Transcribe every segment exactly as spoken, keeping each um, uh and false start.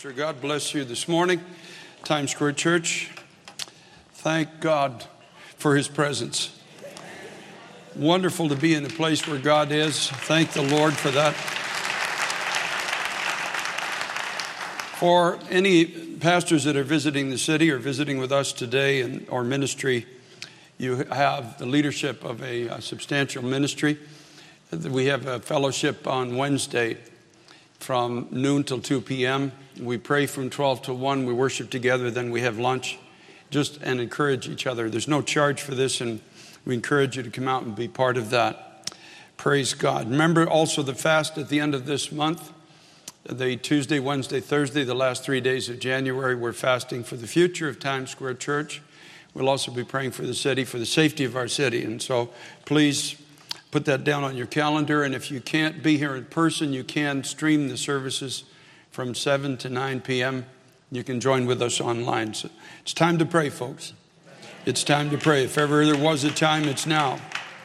Pastor. God bless you this morning, Times Square Church. Thank God for His presence. Wonderful to be in a place where God is. Thank the Lord for that. For any pastors that are visiting the city or visiting with us today in our ministry, you have the leadership of a, a substantial ministry. We have a fellowship on Wednesday from noon till two p.m. We pray from twelve to one. We worship together. Then we have lunch just and encourage each other. There's no charge for this, and we encourage you to come out and be part of that. Praise God. Remember also the fast at the end of this month, the Tuesday, Wednesday, Thursday, the last three days of January. We're fasting for the future of Times Square Church. We'll also be praying for the city, for the safety of our city. And so please put that down on your calendar. And if you can't be here in person, you can stream the services from seven to nine p.m. You can join with us online. So it's time to pray, folks. It's time to pray. If ever there was a time, it's now.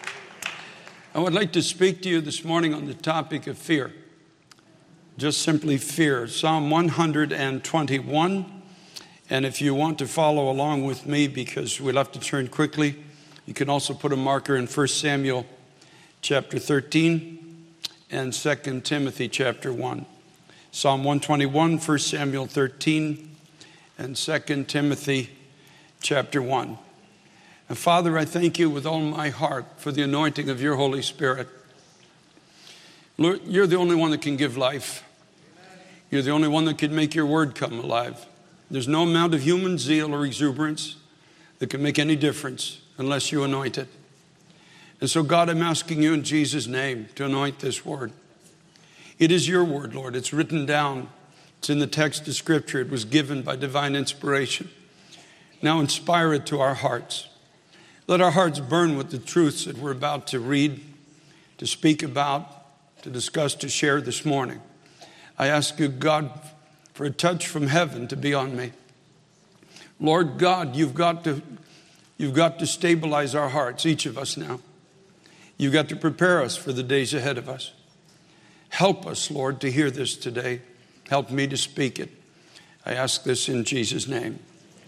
I would like to speak to you this morning on the topic of fear. Just simply fear. Psalm one hundred twenty-one. And if you want to follow along with me, because we'll have to turn quickly, you can also put a marker in First Samuel chapter thirteen and Second Timothy chapter one. Psalm one twenty-one, First Samuel thirteen, and Second Timothy chapter one. And Father, I thank you with all my heart for the anointing of your Holy Spirit. Lord, you're the only one that can give life. You're the only one that can make your word come alive. There's no amount of human zeal or exuberance that can make any difference unless you anoint it. And so, God, I'm asking you in Jesus' name to anoint this word. It is your word, Lord. It's written down. It's in the text of Scripture. It was given by divine inspiration. Now inspire it to our hearts. Let our hearts burn with the truths that we're about to read, to speak about, to discuss, to share this morning. I ask you, God, for a touch from heaven to be on me. Lord God, you've got to, you've got to stabilize our hearts, each of us now. You've got to prepare us for the days ahead of us. Help us, Lord, to hear this today. Help me to speak it. I ask this in Jesus' name.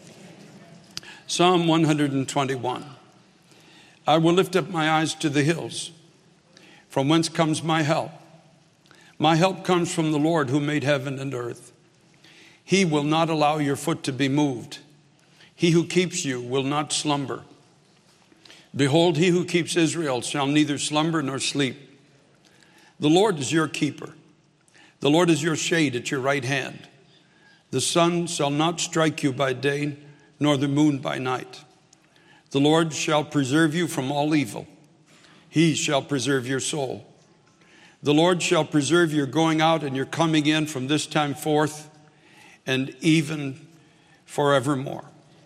Psalm one hundred twenty-one. I will lift up my eyes to the hills. From whence comes my help? My help comes from the Lord who made heaven and earth. He will not allow your foot to be moved. He who keeps you will not slumber. Behold, he who keeps Israel shall neither slumber nor sleep. The Lord is your keeper. The Lord is your shade at your right hand. The sun shall not strike you by day, nor the moon by night. The Lord shall preserve you from all evil. He shall preserve your soul. The Lord shall preserve your going out and your coming in from this time forth and even forevermore.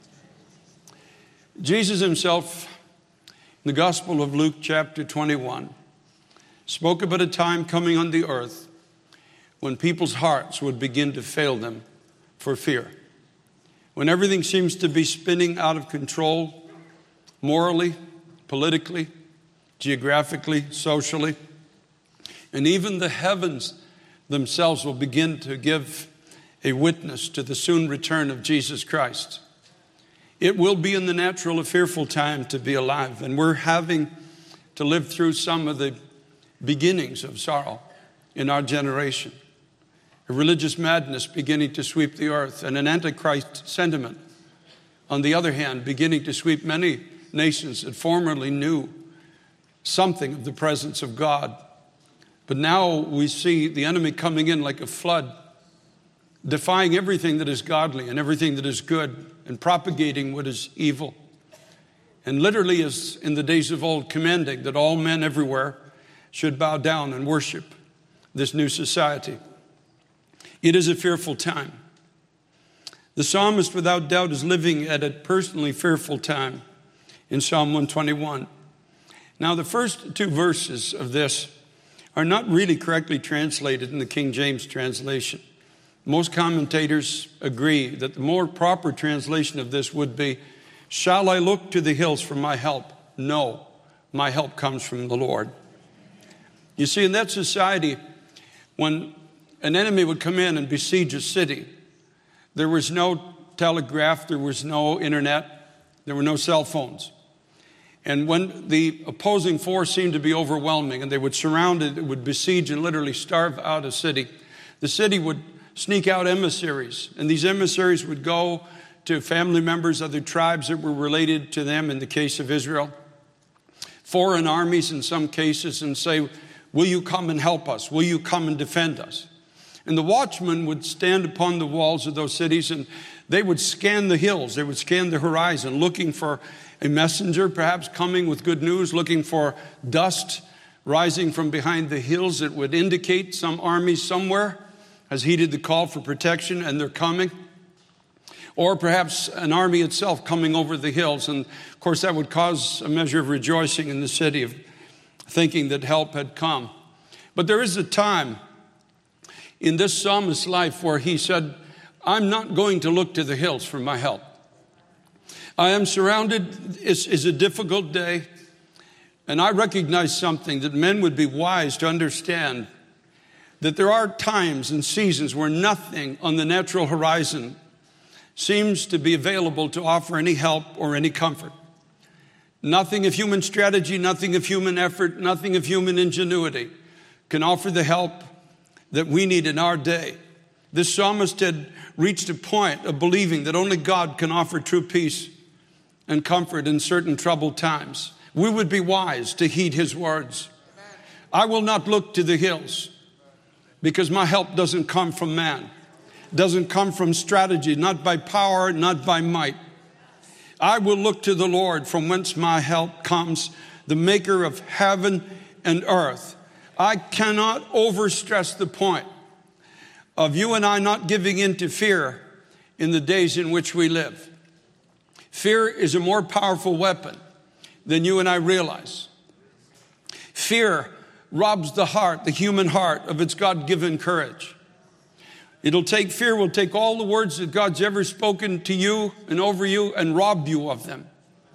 Jesus himself, in the Gospel of Luke chapter twenty-one, spoke about a time coming on the earth when people's hearts would begin to fail them for fear. When everything seems to be spinning out of control, morally, politically, geographically, socially, and even the heavens themselves will begin to give a witness to the soon return of Jesus Christ. It will be in the natural a fearful time to be alive, and we're having to live through some of the beginnings of sorrow in our generation. A religious madness beginning to sweep the earth, and an antichrist sentiment, on the other hand, beginning to sweep many nations that formerly knew something of the presence of God. But now we see the enemy coming in like a flood, defying everything that is godly and everything that is good, and propagating what is evil. And literally, as in the days of old, commanding that all men everywhere should bow down and worship this new society. It is a fearful time. The psalmist, without doubt, is living at a personally fearful time in Psalm one twenty-one. Now, the first two verses of this are not really correctly translated in the King James translation. Most commentators agree that the more proper translation of this would be, shall I look to the hills for my help? No, my help comes from the Lord. You see, in that society, when an enemy would come in and besiege a city, There was no telegraph. There was no internet. There were no cell phones. And when the opposing force seemed to be overwhelming and they would surround it, it would besiege and literally starve out a city, the city would sneak out emissaries. And these emissaries would go to family members, other tribes that were related to them in the case of Israel, foreign armies in some cases, and say, will you come and help us? Will you come and defend us? And the watchmen would stand upon the walls of those cities and they would scan the hills. They would scan the horizon, looking for a messenger perhaps coming with good news, looking for dust rising from behind the hills that would indicate some army somewhere has heeded the call for protection and they're coming. Or perhaps an army itself coming over the hills. And of course that would cause a measure of rejoicing in the city, of thinking that help had come. But there is a time in this psalmist's life where he said, I'm not going to look to the hills for my help. I am surrounded. It's, it's a difficult day. And I recognize something, that men would be wise to understand that there are times and seasons where nothing on the natural horizon seems to be available to offer any help or any comfort. Nothing of human strategy, nothing of human effort, nothing of human ingenuity can offer the help that we need in our day. This psalmist had reached a point of believing that only God can offer true peace and comfort in certain troubled times. We would be wise to heed his words. I will not look to the hills because my help doesn't come from man. It doesn't come from strategy, not by power, not by might. I will look to the Lord from whence my help comes, the maker of heaven and earth. I cannot overstress the point of you and I not giving in to fear in the days in which we live. Fear is a more powerful weapon than you and I realize. Fear robs the heart, the human heart, of its God-given courage. It'll take, fear will take all the words that God's ever spoken to you and over you and rob you of them.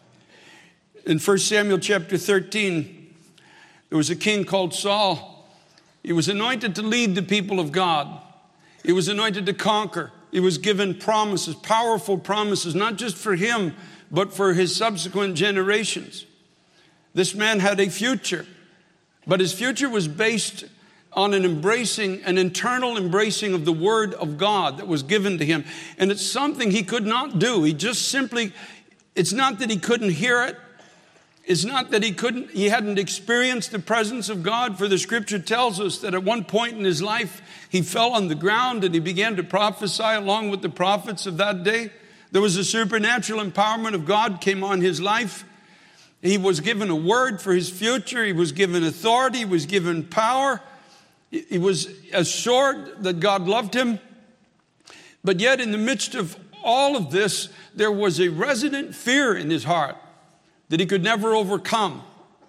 In First Samuel chapter thirteen, there was a king called Saul. He was anointed to lead the people of God. He was anointed to conquer. He was given promises, powerful promises, not just for him, but for his subsequent generations. This man had a future, but his future was based on an embracing, an internal embracing of the word of God that was given to him. And it's something he could not do. He just simply, it's not that he couldn't hear it. It's not that he couldn't, he hadn't experienced the presence of God, for the scripture tells us that at one point in his life, he fell on the ground and he began to prophesy along with the prophets of that day. There was a supernatural empowerment of God came on his life. He was given a word for his future. He was given authority. He was given power. He was assured that God loved him. But yet in the midst of all of this, there was a resident fear in his heart that he could never overcome.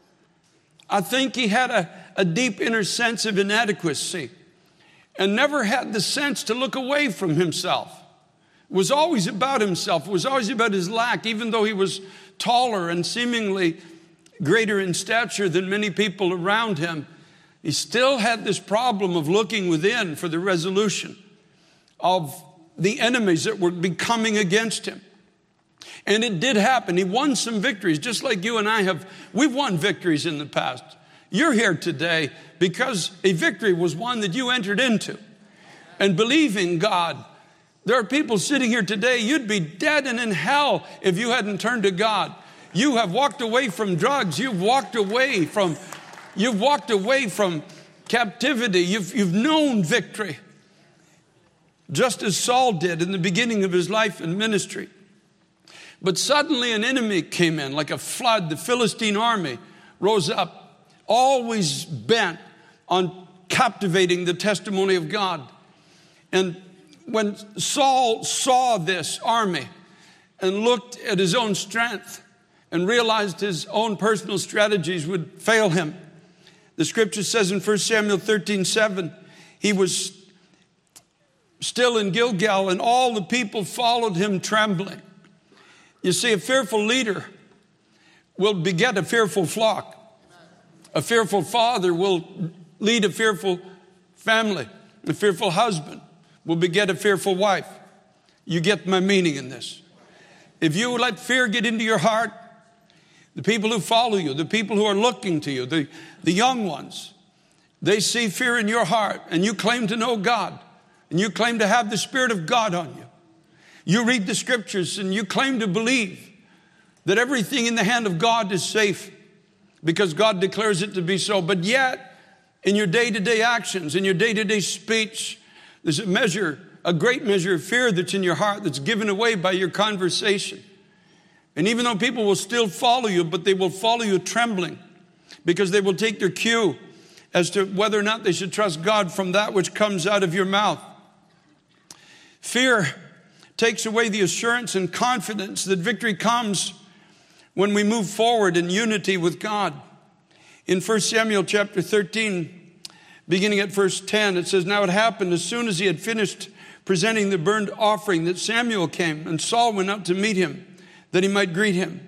I think he had a, a deep inner sense of inadequacy and never had the sense to look away from himself. It was always about himself. It was always about his lack, even though he was taller and seemingly greater in stature than many people around him. He still had this problem of looking within for the resolution of the enemies that were becoming against him. And it did happen. He won some victories, just like you and I have. We've won victories in the past. You're here today because a victory was one that you entered into. And believing God, there are people sitting here today, you'd be dead and in hell if you hadn't turned to God. You have walked away from drugs. You've walked away from, you've walked away from captivity. You've, you've known victory. Just as Saul did in the beginning of his life and ministry. But suddenly an enemy came in like a flood. The Philistine army rose up, always bent on captivating the testimony of God. And when Saul saw this army and looked at his own strength and realized his own personal strategies would fail him, the scripture says in First Samuel thirteen seven, he was still in Gilgal and all the people followed him trembling. You see, a fearful leader will beget a fearful flock. A fearful father will lead a fearful family. A fearful husband will beget a fearful wife. You get my meaning in this. If you let fear get into your heart, the people who follow you, the people who are looking to you, the, the young ones, they see fear in your heart, and you claim to know God, and you claim to have the Spirit of God on you. You read the scriptures and you claim to believe that everything in the hand of God is safe because God declares it to be so. But yet, in your day-to-day actions, in your day-to-day speech, there's a measure, a great measure of fear that's in your heart that's given away by your conversation. And even though people will still follow you, but they will follow you trembling because they will take their cue as to whether or not they should trust God from that which comes out of your mouth. Fear takes away the assurance and confidence that victory comes when we move forward in unity with God. In First Samuel chapter thirteen, beginning at verse ten, it says, "Now it happened as soon as he had finished presenting the burnt offering that Samuel came, and Saul went out to meet him, that he might greet him.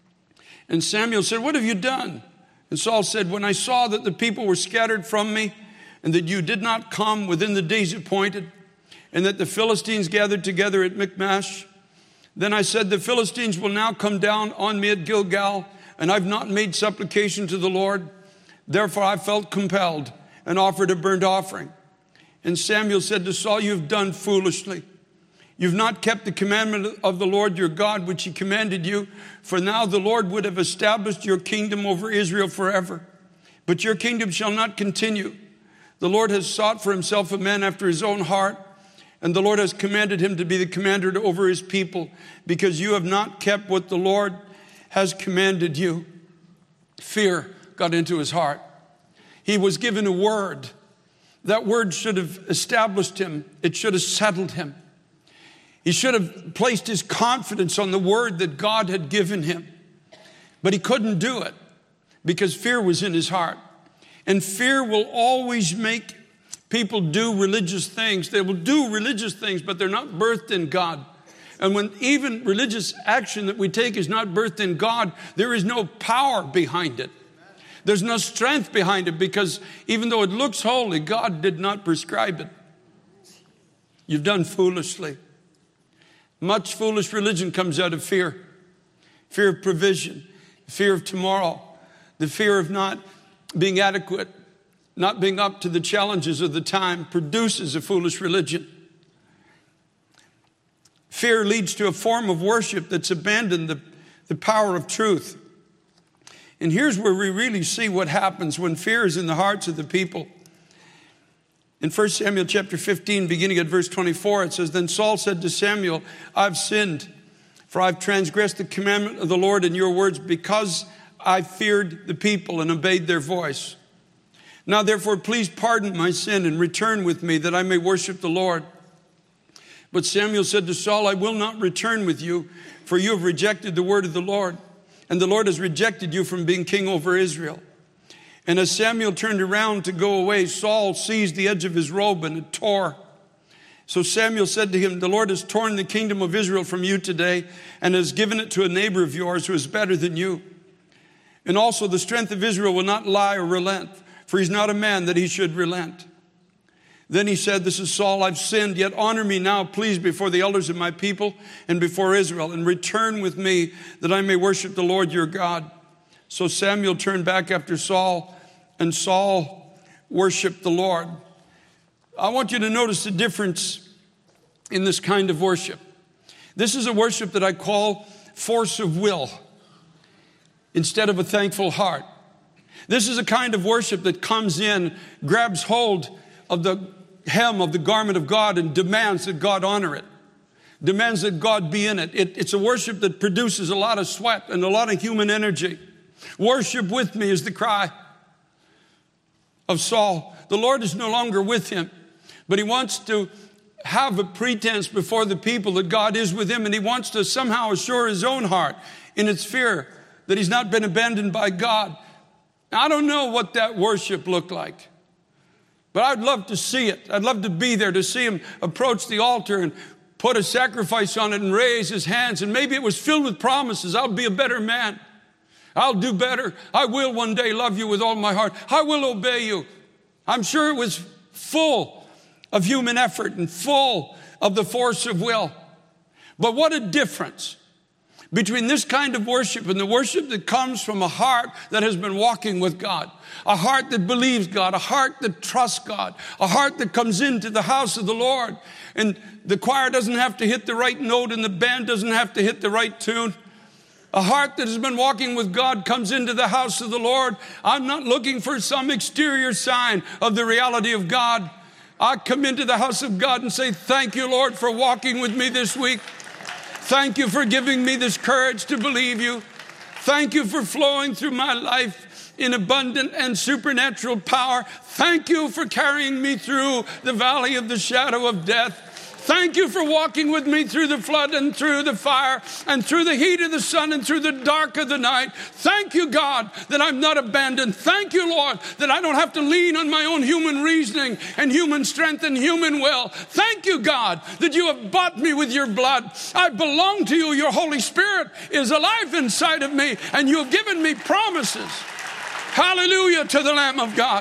And Samuel said, 'What have you done?' And Saul said, 'When I saw that the people were scattered from me, and that you did not come within the days appointed, and that the Philistines gathered together at Michmash, then I said, the Philistines will now come down on me at Gilgal, and I've not made supplication to the Lord. Therefore I felt compelled and offered a burnt offering.' And Samuel said to Saul, 'You've done foolishly. You've not kept the commandment of the Lord your God, which he commanded you. For now the Lord would have established your kingdom over Israel forever. But your kingdom shall not continue. The Lord has sought for himself a man after his own heart, and the Lord has commanded him to be the commander over his people, because you have not kept what the Lord has commanded you.'" Fear got into his heart. He was given a word. That word should have established him. It should have settled him. He should have placed his confidence on the word that God had given him. But he couldn't do it because fear was in his heart. And fear will always make people do religious things. They will do religious things, but they're not birthed in God. And when even religious action that we take is not birthed in God, there is no power behind it. There's no strength behind it, because even though it looks holy, God did not prescribe it. You've done foolishly. Much foolish religion comes out of fear. Fear of provision, fear of tomorrow, the fear of not being adequate, not being up to the challenges of the time produces a foolish religion. Fear leads to a form of worship that's abandoned the, the power of truth. And here's where we really see what happens when fear is in the hearts of the people. In First Samuel chapter fifteen, beginning at verse twenty-four, it says, "Then Saul said to Samuel, I've sinned, for I've transgressed the commandment of the Lord in your words, because I feared the people and obeyed their voice. Now therefore, please pardon my sin and return with me, that I may worship the Lord." But Samuel said to Saul, "I will not return with you, for you have rejected the word of the Lord, and the Lord has rejected you from being king over Israel." And as Samuel turned around to go away, Saul seized the edge of his robe and it tore. So Samuel said to him, "The Lord has torn the kingdom of Israel from you today and has given it to a neighbor of yours who is better than you. And also the strength of Israel will not lie or relent, for he's not a man that he should relent." Then he said, "This is Saul, I've sinned, yet honor me now, please, before the elders of my people and before Israel, and return with me that I may worship the Lord your God." So Samuel turned back after Saul, and Saul worshiped the Lord. I want you to notice the difference in this kind of worship. This is a worship that I call force of will instead of a thankful heart. This is a kind of worship that comes in, grabs hold of the hem of the garment of God and demands that God honor it, demands that God be in it. it. It's a worship that produces a lot of sweat and a lot of human energy. "Worship with me" is the cry of Saul. The Lord is no longer with him, but he wants to have a pretense before the people that God is with him, and he wants to somehow assure his own heart in its fear that he's not been abandoned by God. Now, I don't know what that worship looked like, but I'd love to see it. I'd love to be there to see him approach the altar and put a sacrifice on it and raise his hands. And maybe it was filled with promises. "I'll be a better man. I'll do better. I will one day love you with all my heart. I will obey you." I'm sure it was full of human effort and full of the force of will. But what a difference between this kind of worship and the worship that comes from a heart that has been walking with God, a heart that believes God, a heart that trusts God, a heart that comes into the house of the Lord. And the choir doesn't have to hit the right note and the band doesn't have to hit the right tune. A heart that has been walking with God comes into the house of the Lord. I'm not looking for some exterior sign of the reality of God. I come into the house of God and say, thank you, Lord, for walking with me this week. Thank you for giving me this courage to believe you. Thank you for flowing through my life in abundant and supernatural power. Thank you for carrying me through the valley of the shadow of death. Thank you for walking with me through the flood and through the fire and through the heat of the sun and through the dark of the night. Thank you, God, that I'm not abandoned. Thank you, Lord, that I don't have to lean on my own human reasoning and human strength and human will. Thank you, God, that you have bought me with your blood. I belong to you. Your Holy Spirit is alive inside of me, and you have given me promises. Hallelujah to the Lamb of God.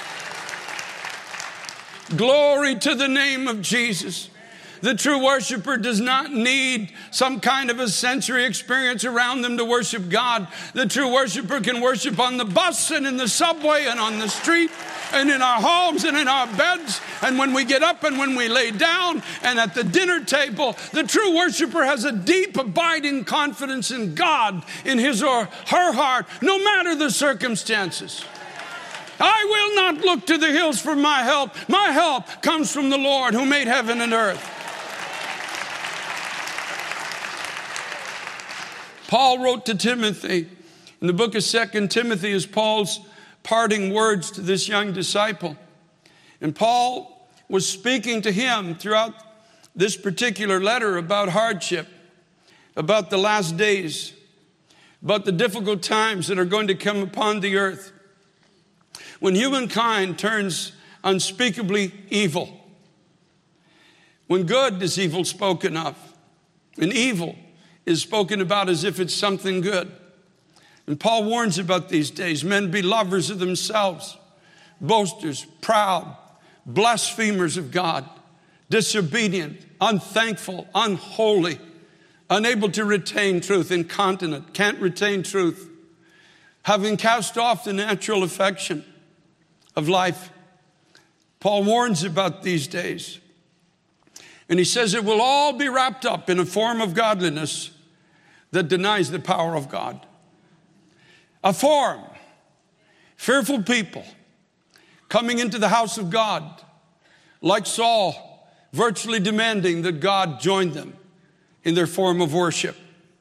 Glory to the name of Jesus. The true worshiper does not need some kind of a sensory experience around them to worship God. The true worshiper can worship on the bus and in the subway and on the street and in our homes and in our beds and when we get up and when we lay down and at the dinner table. The true worshiper has a deep, abiding confidence in God, in his or her heart, no matter the circumstances. I will not look to the hills for my help. My help comes from the Lord who made heaven and earth. Paul wrote to Timothy, in the book of Second Timothy is Paul's parting words to this young disciple. And Paul was speaking to him throughout this particular letter about hardship, about the last days, about the difficult times that are going to come upon the earth. When humankind turns unspeakably evil, when good is evil spoken of, and evil is spoken about as if it's something good. And Paul warns about these days. Men be lovers of themselves, boasters, proud, blasphemers of God, disobedient, unthankful, unholy, unable to retain truth, incontinent, can't retain truth, having cast off the natural affection of life. Paul warns about these days. And he says it will all be wrapped up in a form of godliness that denies the power of God. A form, fearful people coming into the house of God, like Saul, virtually demanding that God join them in their form of worship.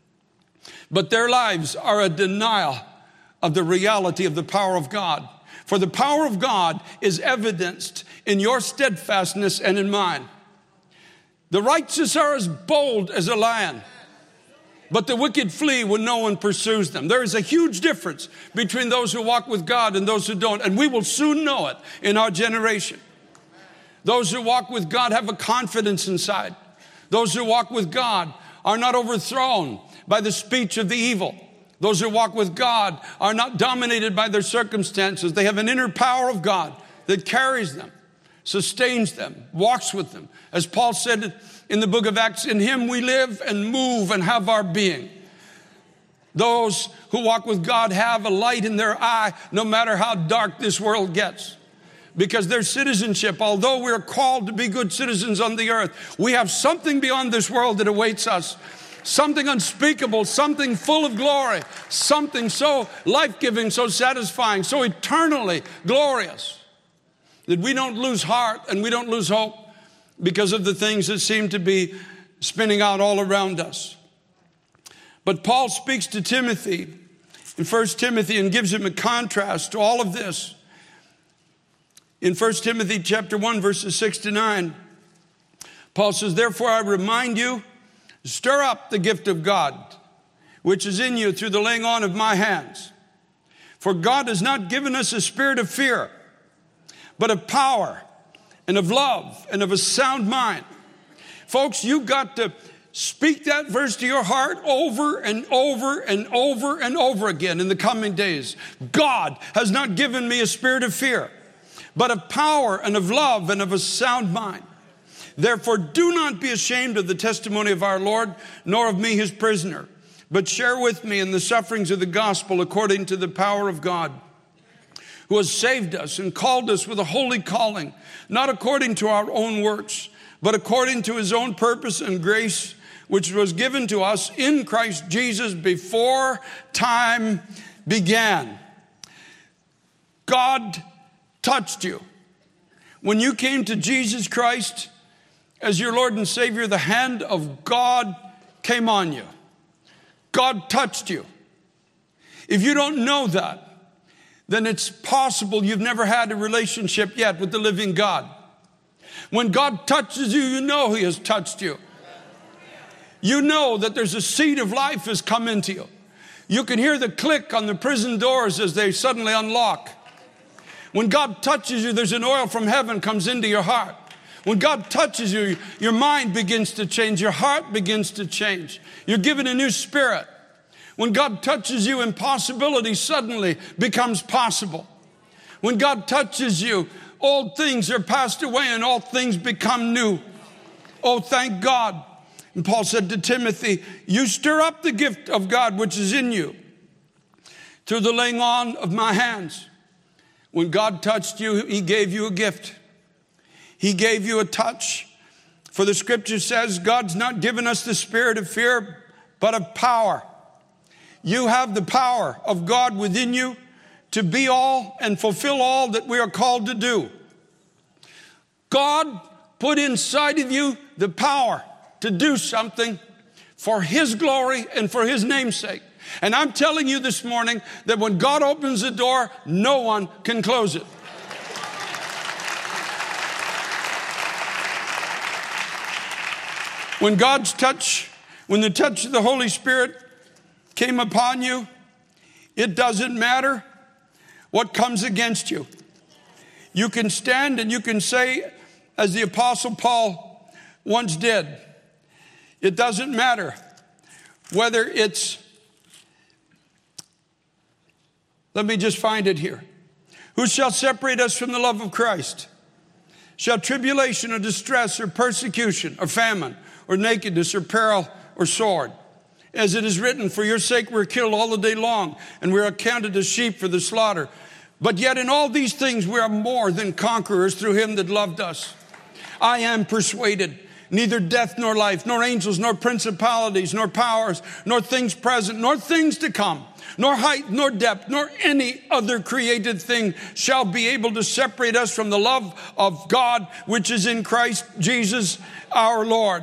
But their lives are a denial of the reality of the power of God. For the power of God is evidenced in your steadfastness and in mine. The righteous are as bold as a lion, but the wicked flee when no one pursues them. There is a huge difference between those who walk with God and those who don't, and we will soon know it in our generation. Those who walk with God have a confidence inside. Those who walk with God are not overthrown by the speech of the evil. Those who walk with God are not dominated by their circumstances. They have an inner power of God that carries them, sustains them, walks with them. As Paul said in the book of Acts, in him we live and move and have our being. Those who walk with God have a light in their eye, no matter how dark this world gets. Because their citizenship, although we're called to be good citizens on the earth, we have something beyond this world that awaits us. Something unspeakable, something full of glory, something so life-giving, so satisfying, so eternally glorious, that we don't lose heart and we don't lose hope because of the things that seem to be spinning out all around us. But Paul speaks to Timothy in First Timothy and gives him a contrast to all of this. In First Timothy chapter one, verses six to nine, Paul says, therefore I remind you, stir up the gift of God, which is in you through the laying on of my hands. For God has not given us a spirit of fear, but of power and of love and of a sound mind. Folks, you've got to speak that verse to your heart over and over and over and over again in the coming days. God has not given me a spirit of fear, but of power and of love and of a sound mind. Therefore, do not be ashamed of the testimony of our Lord, nor of me, his prisoner, but share with me in the sufferings of the gospel according to the power of God, who has saved us and called us with a holy calling, not according to our own works, but according to his own purpose and grace, which was given to us in Christ Jesus before time began. God touched you. When you came to Jesus Christ as your Lord and Savior, the hand of God came on you. God touched you. If you don't know that, then it's possible you've never had a relationship yet with the living God. When God touches you, you know he has touched you. You know that there's a seed of life has come into you. You can hear the click on the prison doors as they suddenly unlock. When God touches you, there's an oil from heaven comes into your heart. When God touches you, your mind begins to change. Your heart begins to change. You're given a new spirit. When God touches you, impossibility suddenly becomes possible. When God touches you, old things are passed away and all things become new. Oh, thank God. And Paul said to Timothy, you stir up the gift of God which is in you through the laying on of my hands. When God touched you, he gave you a gift. He gave you a touch. For the scripture says, God's not given us the spirit of fear, but of power. You have the power of God within you to be all and fulfill all that we are called to do. God put inside of you the power to do something for his glory and for his name's sake. And I'm telling you this morning that when God opens the door, no one can close it. When God's touch, when the touch of the Holy Spirit came upon you, it doesn't matter what comes against you. You can stand and you can say, as the Apostle Paul once did, it doesn't matter whether it's, let me just find it here. Who shall separate us from the love of Christ? Shall tribulation or distress or persecution or famine or nakedness or peril or sword? As it is written, for your sake we're killed all the day long, and we are accounted as sheep for the slaughter. But yet in all these things we are more than conquerors through him that loved us. I am persuaded neither death nor life, nor angels, nor principalities, nor powers, nor things present, nor things to come, nor height, nor depth, nor any other created thing shall be able to separate us from the love of God, which is in Christ Jesus our Lord.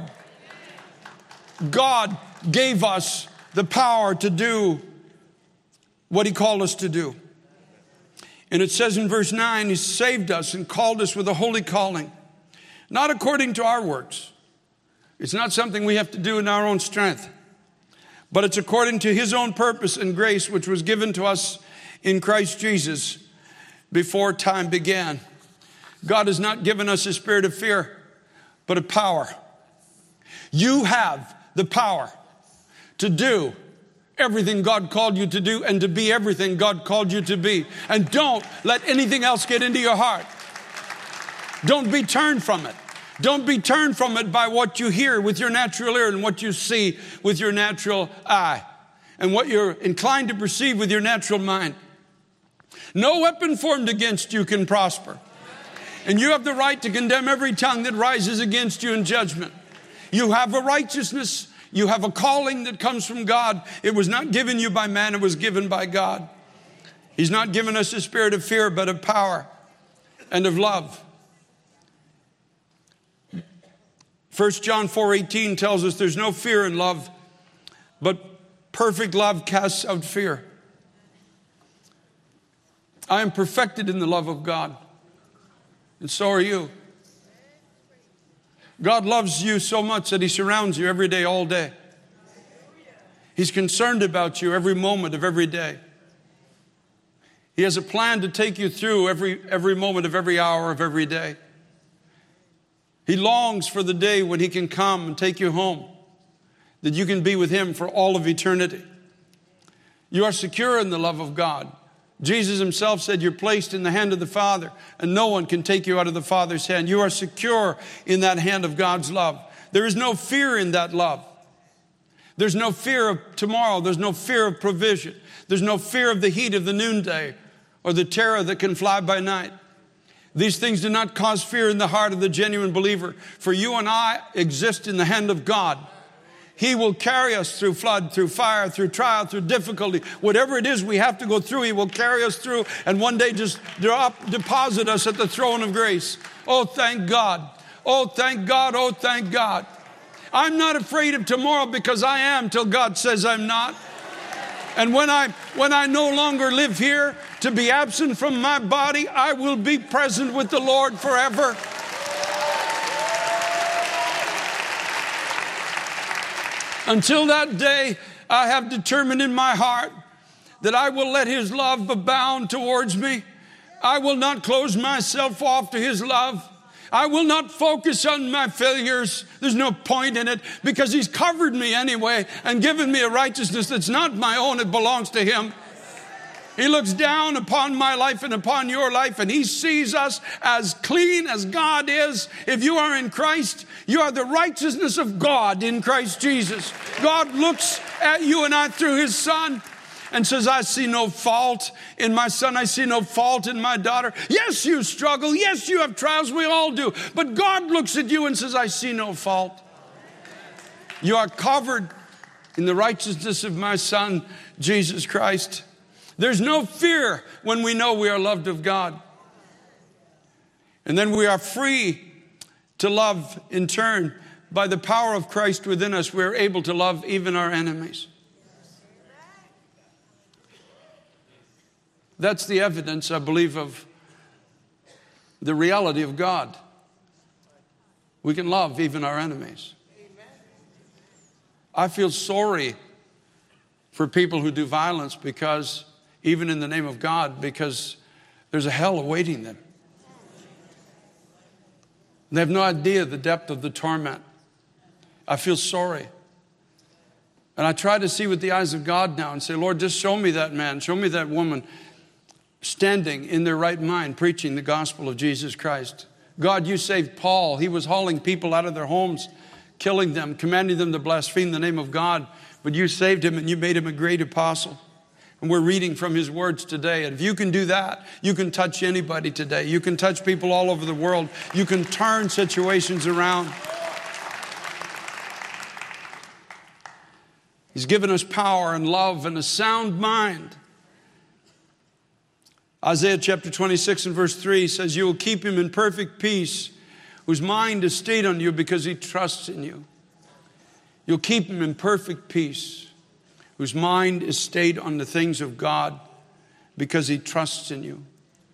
God gave us the power to do what he called us to do. And it says in verse nine, he saved us and called us with a holy calling, not according to our works. It's not something we have to do in our own strength, but it's according to his own purpose and grace, which was given to us in Christ Jesus before time began. God has not given us a spirit of fear, but of power. You have the power to do everything God called you to do and to be everything God called you to be. And don't let anything else get into your heart. Don't be turned from it. Don't be turned from it by what you hear with your natural ear and what you see with your natural eye and what you're inclined to perceive with your natural mind. No weapon formed against you can prosper. And you have the right to condemn every tongue that rises against you in judgment. You have a righteousness. You have a calling that comes from God. It was not given you by man. It was given by God. He's not given us a spirit of fear, but of power and of love. First John four eighteen tells us there's no fear in love, but perfect love casts out fear. I am perfected in the love of God, and so are you. God loves you so much that he surrounds you every day, all day. He's concerned about you every moment of every day. He has a plan to take you through every, every moment of every hour of every day. He longs for the day when he can come and take you home, that you can be with him for all of eternity. You are secure in the love of God. Jesus himself said, you're placed in the hand of the Father, and no one can take you out of the Father's hand. You are secure in that hand of God's love. There is no fear in that love. There's no fear of tomorrow. There's no fear of provision. There's no fear of the heat of the noonday or the terror that can fly by night. These things do not cause fear in the heart of the genuine believer. For you and I exist in the hand of God. He will carry us through flood, through fire, through trial, through difficulty. Whatever it is we have to go through, He will carry us through and one day just drop, deposit us at the throne of grace. Oh, thank God. Oh, thank God. Oh, thank God. I'm not afraid of tomorrow because I am till God says I'm not. And when I when I no longer live here to be absent from my body, I will be present with the Lord forever. Until that day, I have determined in my heart that I will let His love abound towards me. I will not close myself off to His love. I will not focus on my failures. There's no point in it because He's covered me anyway and given me a righteousness that's not my own. It belongs to Him. He looks down upon my life and upon your life, and He sees us as clean as God is. If you are in Christ, you are the righteousness of God in Christ Jesus. God looks at you and I through His Son and says, I see no fault in my son. I see no fault in my daughter. Yes, you struggle. Yes, you have trials. We all do. But God looks at you and says, I see no fault. You are covered in the righteousness of my Son, Jesus Christ. There's no fear when we know we are loved of God. And then we are free to love in turn. By the power of Christ within us, we are able to love even our enemies. That's the evidence, I believe, of the reality of God. We can love even our enemies. I feel sorry for people who do violence because, even in the name of God, because there's a hell awaiting them. They have no idea the depth of the torment. I feel sorry. And I try to see with the eyes of God now and say, Lord, just show me that man, show me that woman standing in their right mind, preaching the gospel of Jesus Christ. God, you saved Paul. He was hauling people out of their homes, killing them, commanding them to blaspheme the name of God. But you saved him and you made him a great apostle. And we're reading from his words today. And if you can do that, you can touch anybody today. You can touch people all over the world. You can turn situations around. He's given us power and love and a sound mind. Isaiah chapter twenty-six and verse three says, you will keep him in perfect peace, whose mind is stayed on you because he trusts in you. You'll keep him in perfect peace, whose mind is stayed on the things of God because he trusts in you.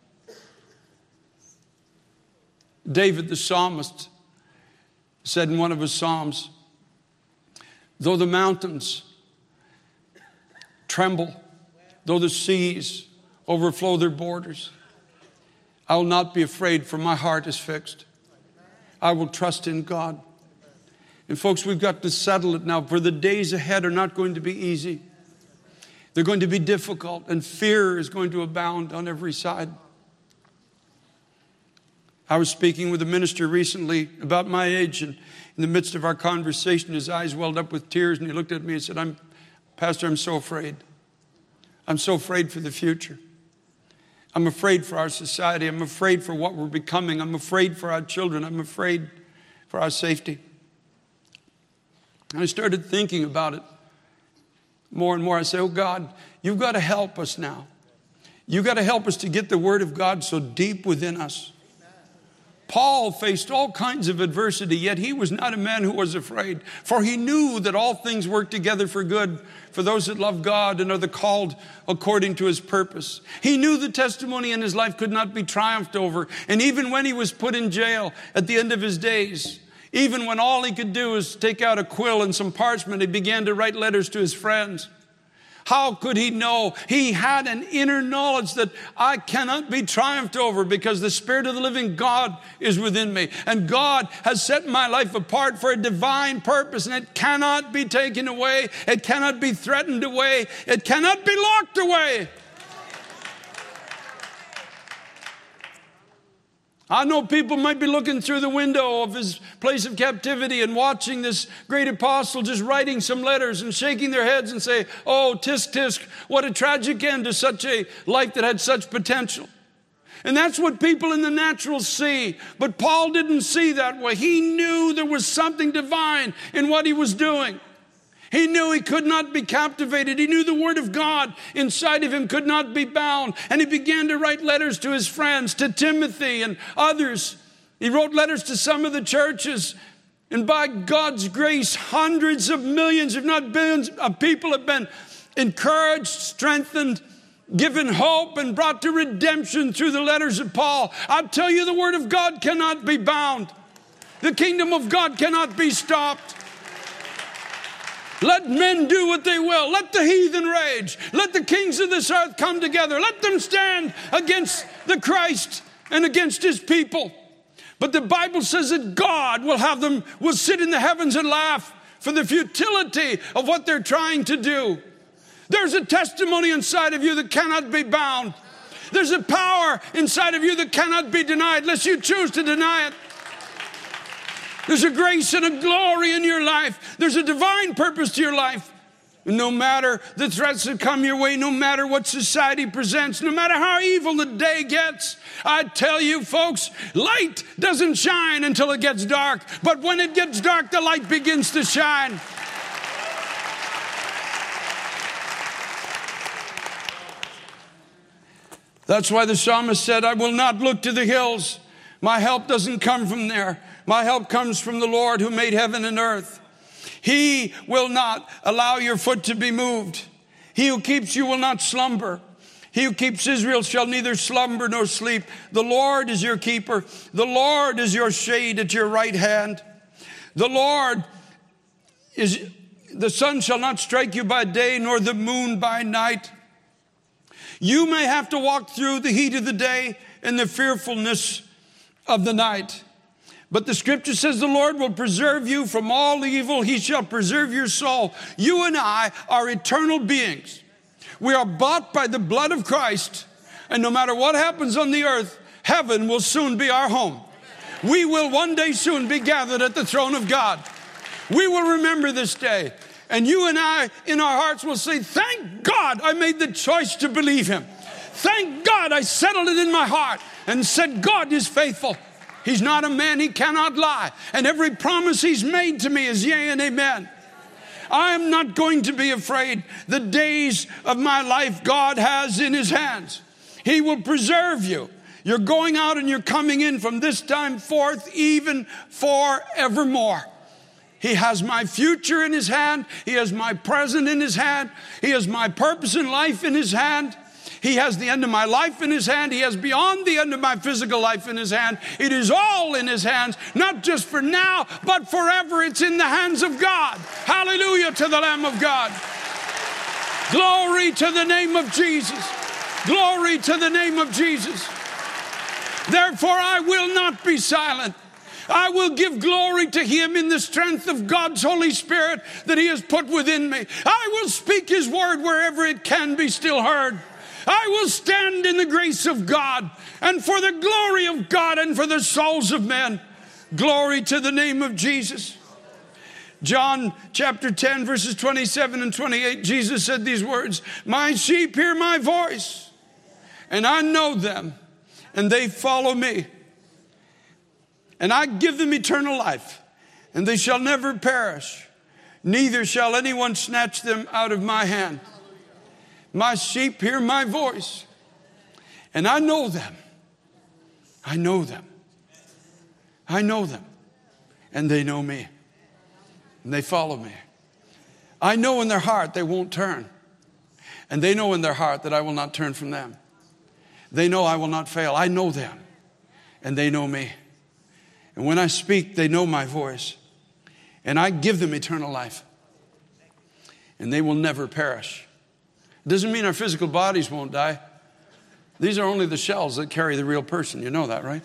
David the psalmist said in one of his psalms, though the mountains tremble, though the seas overflow their borders, I will not be afraid, for my heart is fixed. I will trust in God. And folks, we've got to settle it now, for the days ahead are not going to be easy. They're going to be difficult, and fear is going to abound on every side. I was speaking with a minister recently about my age, and in the midst of our conversation, his eyes welled up with tears, and he looked at me and said, "I'm, Pastor, I'm so afraid. I'm so afraid for the future. I'm afraid for our society. I'm afraid for what we're becoming. I'm afraid for our children. I'm afraid for our safety." And I started thinking about it more and more. I say, oh God, you've got to help us now. You've got to help us to get the word of God so deep within us. Paul faced all kinds of adversity, yet he was not a man who was afraid. For he knew that all things work together for good for those that love God and are the called according to his purpose. He knew the testimony in his life could not be triumphed over. And even when he was put in jail at the end of his days, even when all he could do was take out a quill and some parchment, he began to write letters to his friends. How could he know? He had an inner knowledge that I cannot be triumphed over because the Spirit of the living God is within me. And God has set my life apart for a divine purpose, and it cannot be taken away. It cannot be threatened away. It cannot be locked away. I know people might be looking through the window of his place of captivity and watching this great apostle just writing some letters and shaking their heads and say, oh, tisk, tisk, what a tragic end to such a life that had such potential. And that's what people in the natural see. But Paul didn't see that way. He knew there was something divine in what he was doing. He knew he could not be captivated. He knew the word of God inside of him could not be bound. And he began to write letters to his friends, to Timothy and others. He wrote letters to some of the churches. And by God's grace, hundreds of millions, if not billions of people have been encouraged, strengthened, given hope, and brought to redemption through the letters of Paul. I tell you, the word of God cannot be bound. The kingdom of God cannot be stopped. Let men do what they will. Let the heathen rage. Let the kings of this earth come together. Let them stand against the Christ and against his people. But the Bible says that God will have them, will sit in the heavens and laugh for the futility of what they're trying to do. There's a testimony inside of you that cannot be bound. There's a power inside of you that cannot be denied unless you choose to deny it. There's a grace and a glory in your life. There's a divine purpose to your life. And no matter the threats that come your way, no matter what society presents, no matter how evil the day gets, I tell you folks, light doesn't shine until it gets dark. But when it gets dark, the light begins to shine. That's why the psalmist said, I will not look to the hills. My help doesn't come from there. My help comes from the Lord who made heaven and earth. He will not allow your foot to be moved. He who keeps you will not slumber. He who keeps Israel shall neither slumber nor sleep. The Lord is your keeper. The Lord is your shade at your right hand. The Lord is, the sun shall not strike you by day, nor the moon by night. You may have to walk through the heat of the day and the fearfulness of the night. But the scripture says the Lord will preserve you from all evil. He shall preserve your soul. You and I are eternal beings. We are bought by the blood of Christ. And no matter what happens on the earth, heaven will soon be our home. We will one day soon be gathered at the throne of God. We will remember this day. And you and I in our hearts will say, thank God I made the choice to believe him. Thank God I settled it in my heart and said, God is faithful. He's not a man, he cannot lie. And every promise he's made to me is yea and amen. I am not going to be afraid. The days of my life God has in his hands. He will preserve you. You're going out and you're coming in from this time forth, even forevermore. He has my future in his hand. He has my present in his hand. He has my purpose in life in his hand. He has the end of my life in his hand. He has beyond the end of my physical life in his hand. It is all in his hands, not just for now, but forever. It's in the hands of God. Hallelujah to the Lamb of God. Glory to the name of Jesus. Glory to the name of Jesus. Therefore, I will not be silent. I will give glory to him in the strength of God's Holy Spirit that he has put within me. I will speak his word wherever it can be still heard. I will stand in the grace of God and for the glory of God and for the souls of men. Glory to the name of Jesus. John chapter ten, verses twenty-seven and twenty-eight, Jesus said these words, my sheep hear my voice, and I know them, and they follow me. And I give them eternal life, and they shall never perish, neither shall anyone snatch them out of my hand. My sheep hear my voice, and I know them. I know them. I know them, and they know me, and they follow me. I know in their heart they won't turn, and they know in their heart that I will not turn from them. They know I will not fail. I know them, and they know me. And when I speak, they know my voice, and I give them eternal life, and they will never perish. Doesn't mean our physical bodies won't die. These are only the shells that carry the real person. You know that, right?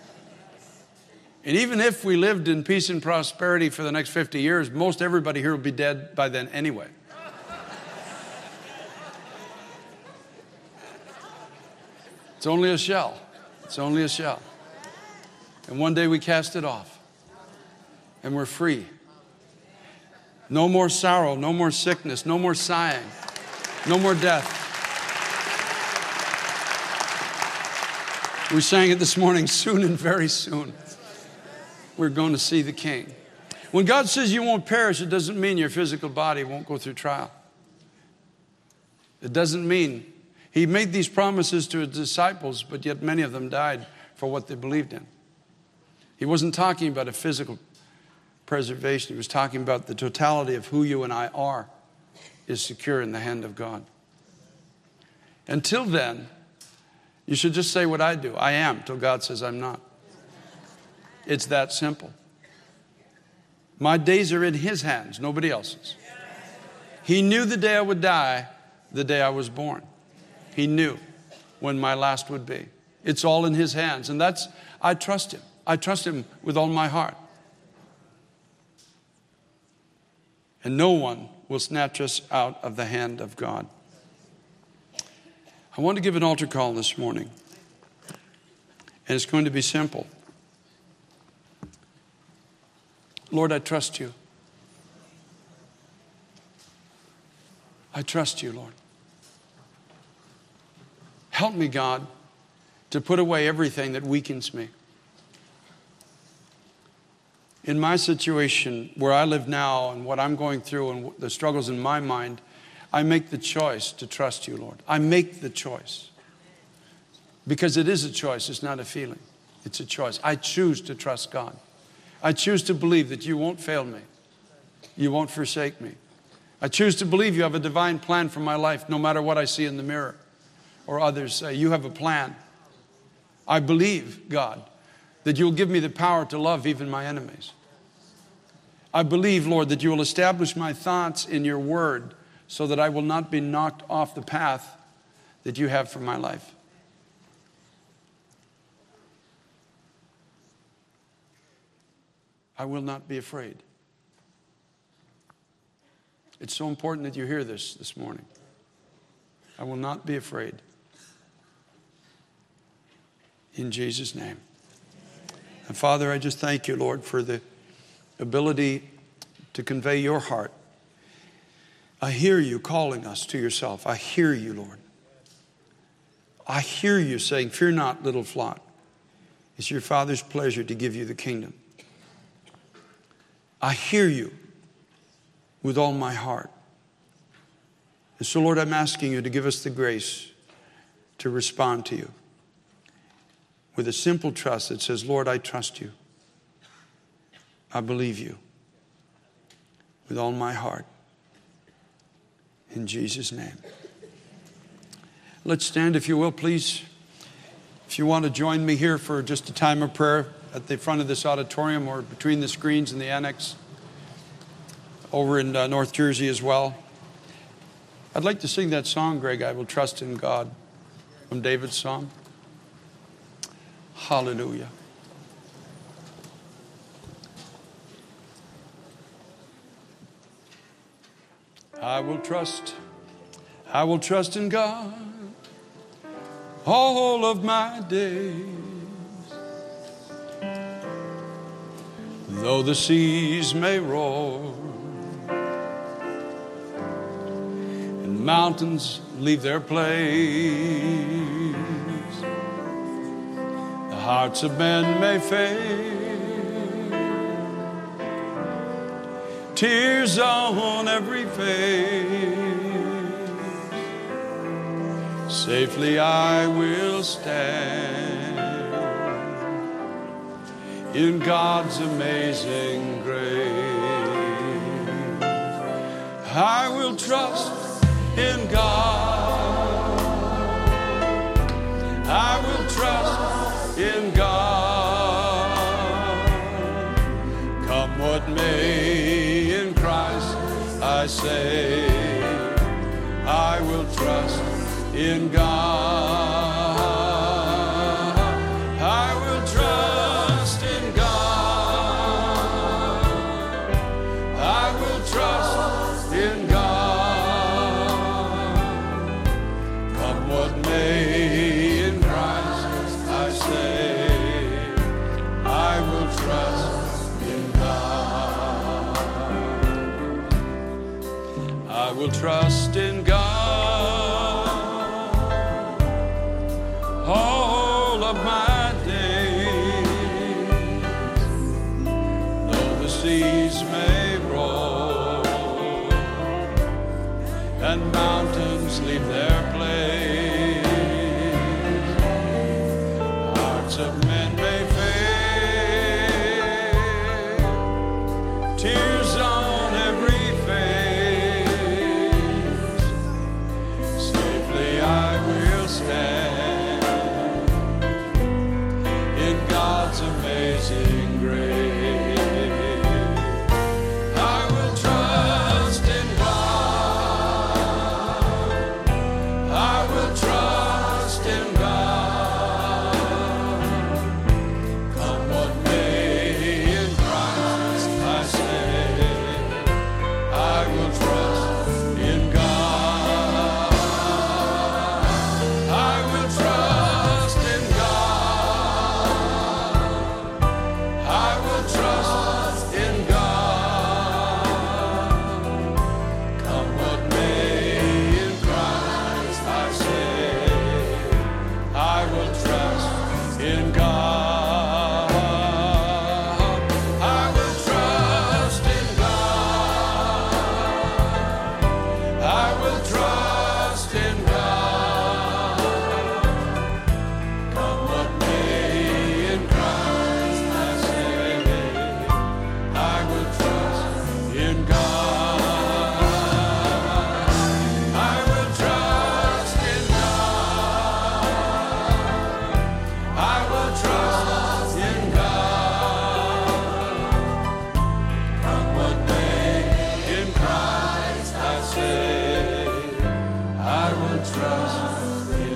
And even if we lived in peace and prosperity for the next fifty years, most everybody here will be dead by then anyway. It's only a shell. It's only a shell. And one day we cast it off. And we're free. No more sorrow, no more sickness, no more sighing, no more death. We sang it this morning, soon and very soon, we're going to see the King. When God says you won't perish, it doesn't mean your physical body won't go through trial. It doesn't mean. He made these promises to his disciples, but yet many of them died for what they believed in. He wasn't talking about a physical preservation. He was talking about the totality of who you and I are is secure in the hand of God. Until then, you should just say what I do. I am till God says I'm not. It's that simple. My days are in his hands, nobody else's. He knew the day I would die, the day I was born. He knew when my last would be. It's all in his hands. And that's, I trust him. I trust him with all my heart. And no one will snatch us out of the hand of God. I want to give an altar call this morning. And it's going to be simple. Lord, I trust you. I trust you, Lord. Help me, God, to put away everything that weakens me. In my situation, where I live now and what I'm going through and the struggles in my mind, I make the choice to trust you, Lord. I make the choice. Because it is a choice. It's not a feeling. It's a choice. I choose to trust God. I choose to believe that you won't fail me. You won't forsake me. I choose to believe you have a divine plan for my life, no matter what I see in the mirror or others say. You have a plan. I believe, God, that you'll give me the power to love even my enemies. I believe, Lord, that you will establish my thoughts in your word so that I will not be knocked off the path that you have for my life. I will not be afraid. It's so important that you hear this this morning. I will not be afraid. In Jesus' name. And Father, I just thank you, Lord, for the ability to convey your heart. I hear you calling us to yourself. I hear you, Lord. I hear you saying, fear not, little flock. It's your Father's pleasure to give you the kingdom. I hear you with all my heart. And so, Lord, I'm asking you to give us the grace to respond to you with a simple trust that says, Lord, I trust you. I believe you with all my heart. In Jesus' name. Let's stand, if you will, please. If you want to join me here for just a time of prayer at the front of this auditorium or between the screens in the annex over in uh, North Jersey as well. I'd like to sing that song, Greg, I Will Trust in God, from David's song. Hallelujah. I will trust, I will trust in God all of my days. Though the seas may roar and mountains leave their place, the hearts of men may fade, tears on every face, safely I will stand in God's amazing grace. I will trust in God. I will trust in God. Come what may, in Christ I say, I will trust in God. I will trust in God. I will trust in God. Come what may, in Christ I say, I I will trust in God all of my days. Though the seas may roll and mountains leave their place, hearts of men may fail, tears on every face, safely I will stand in God's amazing grace. I will trust in God. I will trust in God. Come what may, in Christ I say, I will trust in God. I will trust in God. I will trust in God. Come what may, in Christ I say, I will trust in God. I will trust in God. I will trust in God. Come what may, in Christ I say, I will trust in God. I will trust in God. I will trust in God. Come what may, in Christ I say, I will trust in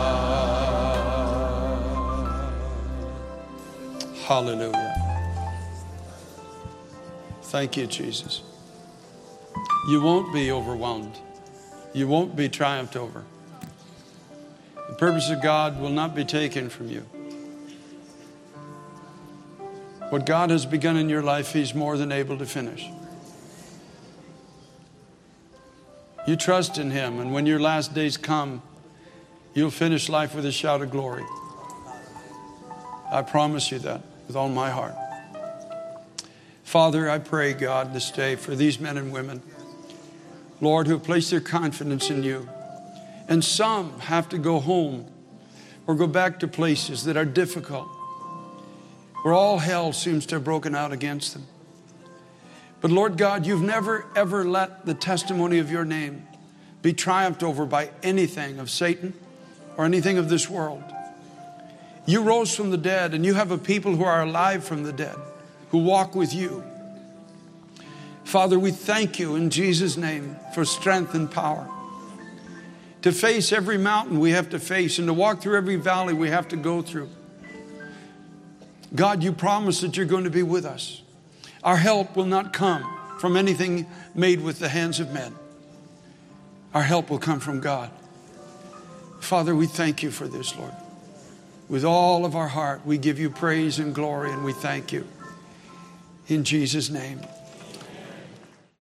God. Hallelujah. Thank you, Jesus. You won't be overwhelmed. You won't be triumphed over. The purpose of God will not be taken from you. What God has begun in your life, He's more than able to finish. You trust in Him, and when your last days come, you'll finish life with a shout of glory. I promise you that with all my heart. Father, I pray, God, this day for these men and women, Lord, who have placed their confidence in you. And some have to go home or go back to places that are difficult, where all hell seems to have broken out against them. But Lord God, you've never, ever let the testimony of your name be triumphed over by anything of Satan or anything of this world. You rose from the dead, and you have a people who are alive from the dead, who walk with you. Father, we thank you in Jesus' name for strength and power to face every mountain we have to face and to walk through every valley we have to go through. God, you promise that you're going to be with us. Our help will not come from anything made with the hands of men. Our help will come from God. Father, we thank you for this, Lord. With all of our heart, we give you praise and glory, and we thank you. In Jesus' name.